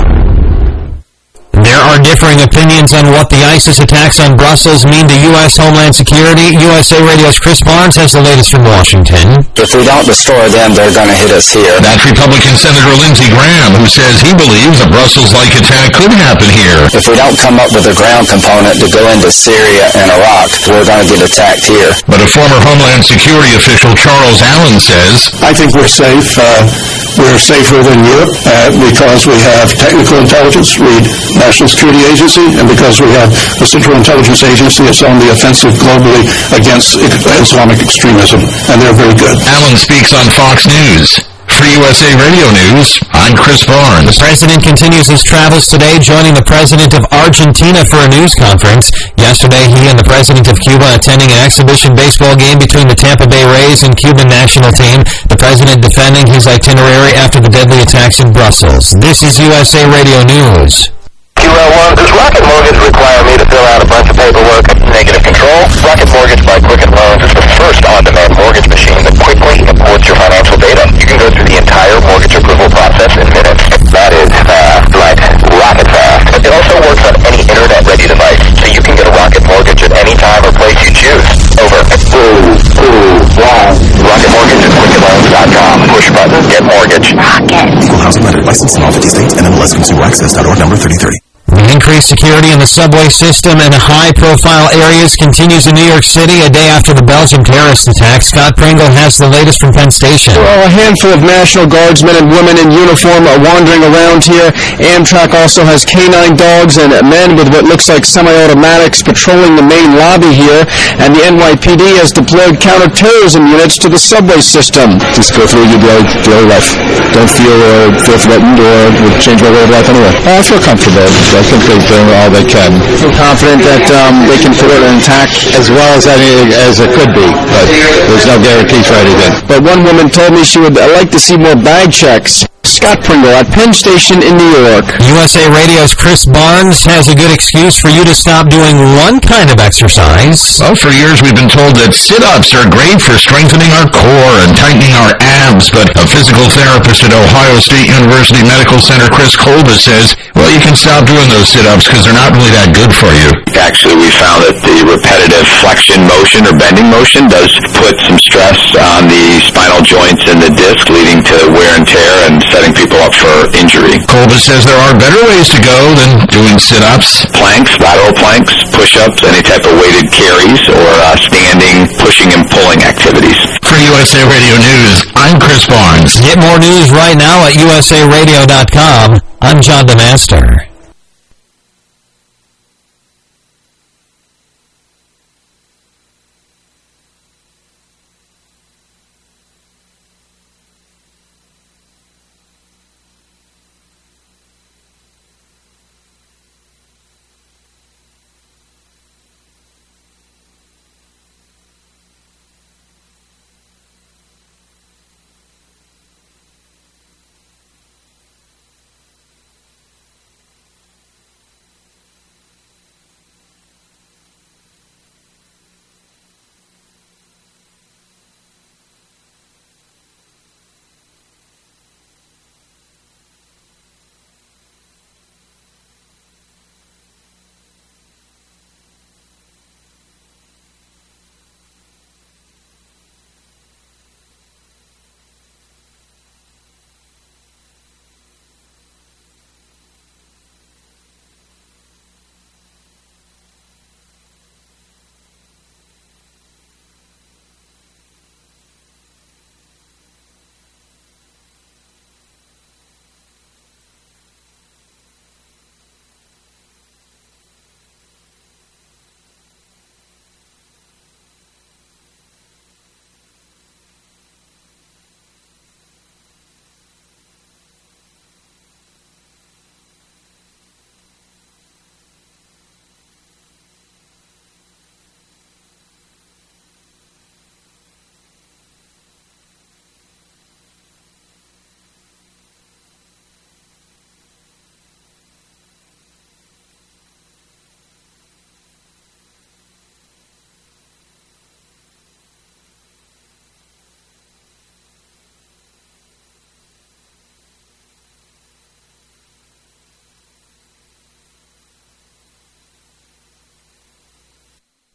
There are differing opinions on what the ISIS attacks on Brussels mean to U S Homeland Security. U S A Radio's Chris Barnes has the latest from Washington. If we don't destroy them, they're going to hit us here. That's Republican Senator Lindsey Graham, who says he believes a Brussels-like attack could happen here. If we don't come up with a ground component to go into Syria and Iraq, we're going to get attacked here. But a former Homeland Security official, Charles Allen, says, I think we're safe. Uh, we're safer than Europe uh, because we have technical intelligence, read National Security Agency, and because we have the Central Intelligence Agency that's on the offensive globally against Islamic extremism, and they're very good. Allen speaks on Fox News. For U S A Radio News, I'm Chris Barnes. The president continues his travels today, joining the president of Argentina for a news conference. Yesterday, he and the president of Cuba attending an exhibition baseball game between the Tampa Bay Rays and Cuban national team. The president defending his itinerary after the deadly attacks in Brussels. This is U S A Radio News. Q L one, does Rocket Mortgage require me to fill out a bunch of paperwork? Negative control. Rocket Mortgage by Quicken Loans is the first on-demand mortgage machine that quickly imports your financial data. You can go through the entire mortgage approval process in minutes. That is fast, like rocket fast. It also works on any internet-ready device, so you can get a Rocket Mortgage at any time or place you choose. Over. Two, two, one. Rocket Mortgage at Quicken Loans dot com. Push button. Get mortgage. Rocket. Equal housing lender. Licensed in all fifty states. N M L S Consumer Access dot org number thirty thirty. Increased security in the subway system and high-profile areas continues in New York City a day after the Belgium terrorist attack. Scott Pringle has the latest from Penn Station. Well, a handful of National Guardsmen and women in uniform are wandering around here. Amtrak also has canine dogs and men with what looks like semi-automatics patrolling the main lobby here. And the N Y P D has deployed counterterrorism units to the subway system. Just go through your daily, daily life. Don't feel uh, feel threatened or would change my way of life anyway. I feel comfortable. I think they're doing all they can. I feel confident that um, they can put it intact as well as any as it could be, but there's no guarantee for anything. But one woman told me she would like to see more bag checks. Scott Pringle at Penn Station in New York. U S A Radio's Chris Barnes has a good excuse for you to stop doing one kind of exercise. Well, for years we've been told that sit-ups are great for strengthening our core and tightening our abs, but a physical therapist at Ohio State University Medical Center, Chris Kolba, says, well, you can stop doing those sit-ups because they're not really that good for you. Actually, we found that the repetitive flexion motion or bending motion does put some stress on the spinal joints and the disc, leading to wear and tear and setting people up for injury. Kolba says there are better ways to go than doing sit-ups. Planks, lateral planks, push-ups, any type of weighted carries, or uh, standing, pushing, and pulling activities. For U S A Radio News, I'm Chris Barnes. Get more news right now at U S A radio dot com. I'm John DeMaster.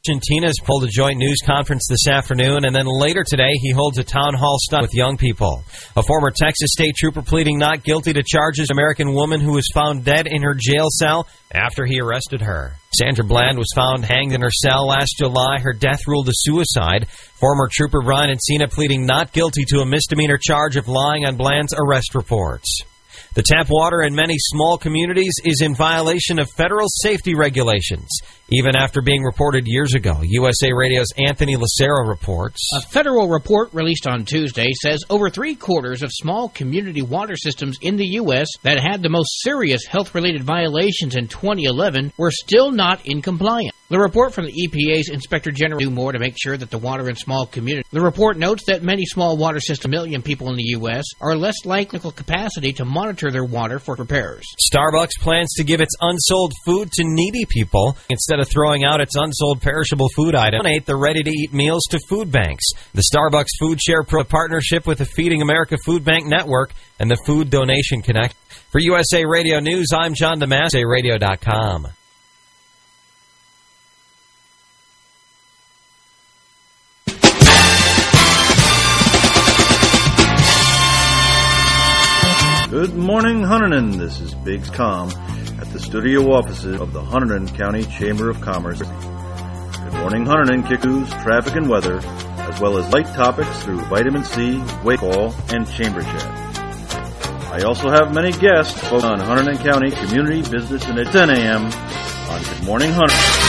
Argentina's pulled a joint news conference this afternoon, and then later today he holds a town hall study with young people. A former Texas state trooper pleading not guilty to charges of an American woman who was found dead in her jail cell after he arrested her. Sandra Bland was found hanged in her cell last July. Her death ruled a suicide. Former trooper Brian Encina pleading not guilty to a misdemeanor charge of lying on Bland's arrest reports. The tap water in many small communities is in violation of federal safety regulations, even after being reported years ago. U S A Radio's Anthony Lucero reports. A federal report released on Tuesday says over three-quarters of small community water systems in the U S that had the most serious health-related violations in twenty eleven were still not in compliance. The report from the E P A's Inspector General do more to make sure that the water in small communities. The report notes that many small water systems, a million people in the U S, are less likely capacity to monitor their water for repairs. Starbucks plans to give its unsold food to needy people instead of throwing out its unsold perishable food items. Donate the ready-to-eat meals to food banks. The Starbucks Food Share Pro partnership with the Feeding America Food Bank Network and the Food Donation Connect. For U S A Radio News, I'm John DeMass, U S A radio dot com. Good morning, Hunterdon. This is Biggs Com at the studio offices of the Hunterdon County Chamber of Commerce. Good morning, Hunterdon. Kick news, traffic, and weather, as well as light topics through vitamin C, wake call, and chamber chat. I also have many guests on Hunterdon County Community Business and at ten a.m. on Good Morning Hunterdon.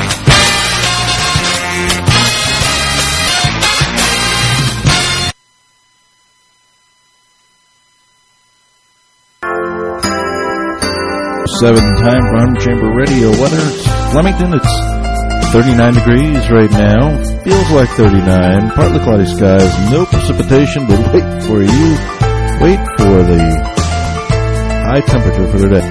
Seven time for Hunterdon Chamber Radio weather. It's Flemington, it's thirty-nine degrees right now. Feels like thirty-nine. Partly cloudy skies, no precipitation, but wait for you. Wait for the high temperature for today.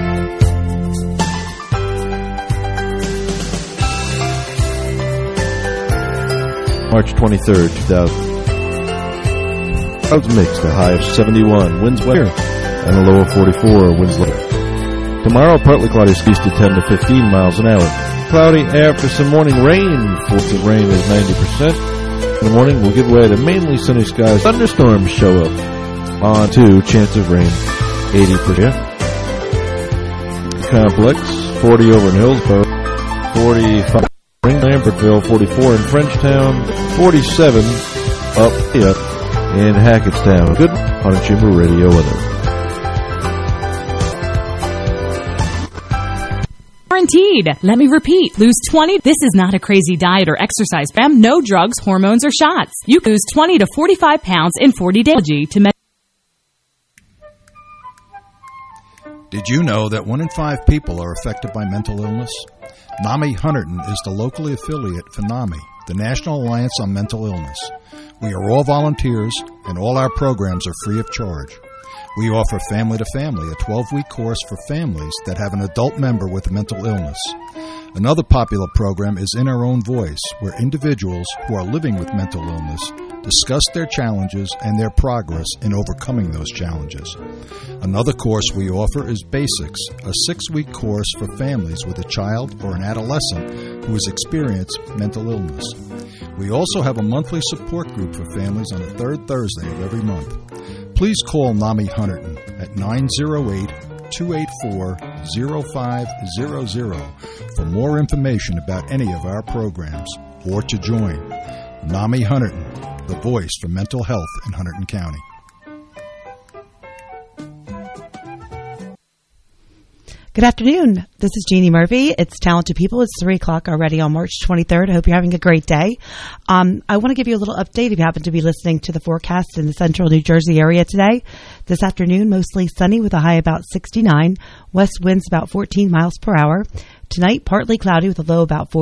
March twenty-third, two thousand. Clouds mixed, a high of seventy-one. Winds west and a low of forty-four. Winds later. Tomorrow, partly cloudy skies to ten to fifteen miles an hour. Cloudy after some morning rain. Force of rain is ninety percent. In the morning, we'll give way to mainly sunny skies. Thunderstorms show up. On to chance of rain, eighty percent. Complex, forty over in Hillsborough, forty-five in Lambertville, forty-four in Frenchtown, forty-seven up in Hackettstown. Good on a Chamber Radio weather. Guaranteed. Let me repeat. Lose twenty. This is not a crazy diet or exercise program. No drugs, hormones, or shots. You can lose twenty to forty-five pounds in forty days. To med- Did you know that one in five people are affected by mental illness? NAMI Hunterdon is the locally affiliate for NAMI, the National Alliance on Mental Illness. We are all volunteers, and all our programs are free of charge. We offer Family to Family, a twelve-week course for families that have an adult member with a mental illness. Another popular program is In Our Own Voice, where individuals who are living with mental illness discuss their challenges and their progress in overcoming those challenges. Another course we offer is Basics, a six-week course for families with a child or an adolescent who has experienced mental illness. We also have a monthly support group for families on the third Thursday of every month. Please call NAMI Hunterdon at nine oh eight, two eight four, oh five hundred for more information about any of our programs or to join. NAMI Hunterdon, the voice for mental health in Hunterdon County. Good afternoon. This is Jeannie Murphy. It's Talented People. It's three o'clock already on March twenty-third. I hope you're having a great day. Um, I want to give you a little update if you happen to be listening to the forecast in the central New Jersey area today. This afternoon, mostly sunny with a high about sixty-nine. West winds about fourteen miles per hour. Tonight, partly cloudy with a low about four.